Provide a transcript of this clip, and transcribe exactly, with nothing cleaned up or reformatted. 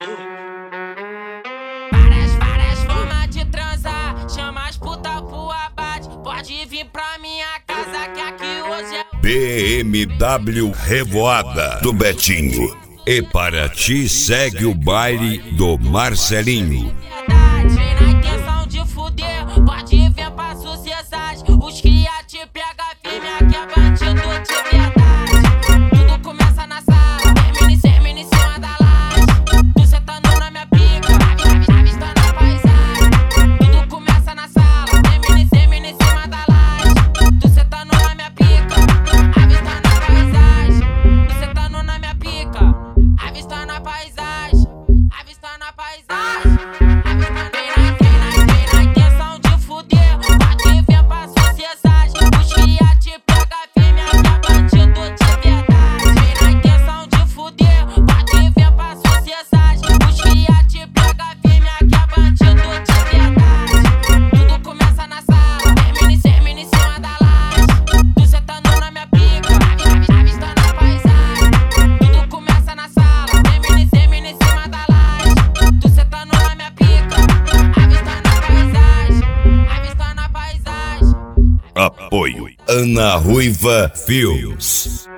Várias, várias formas de transar, chama as puta pro abate. Pode vir pra minha casa que aqui hoje é B M W Revoada do Betinho. E para ti segue o baile do Marcelinho. verdade, na intenção de fuder, pode vir pra sociedade. Os cria te pega firme, aqui é bandido de verdade. Tudo começa na sala, termina e termina em cima da laje. Tu sentando na minha pica, avistando a paisagem. Tudo começa na sala, termina e termina em cima da laje. Tu sentando na minha pica, avistando a paisagem. Tu sentando na minha pica, avistando a paisagem. Avistando a paisagem. Avistando na intenção de fuder, pode vir pra sociedade. Os cria te pega firme, aqui é bandido de verdade. Na intenção de fuder, pode vir pra sociedade. Os cria te pega firme, aqui é bandido de verdade. Tudo começa na sala, termina e termina em cima da laje. Tu sentando na minha pica, avistando a paisagem. Tudo começa na sala, termina e termina em cima da laje. Tu sentando na minha pica, avistando a paisagem. Avistando a paisagem. Apoio Ana Ruiva Filmes.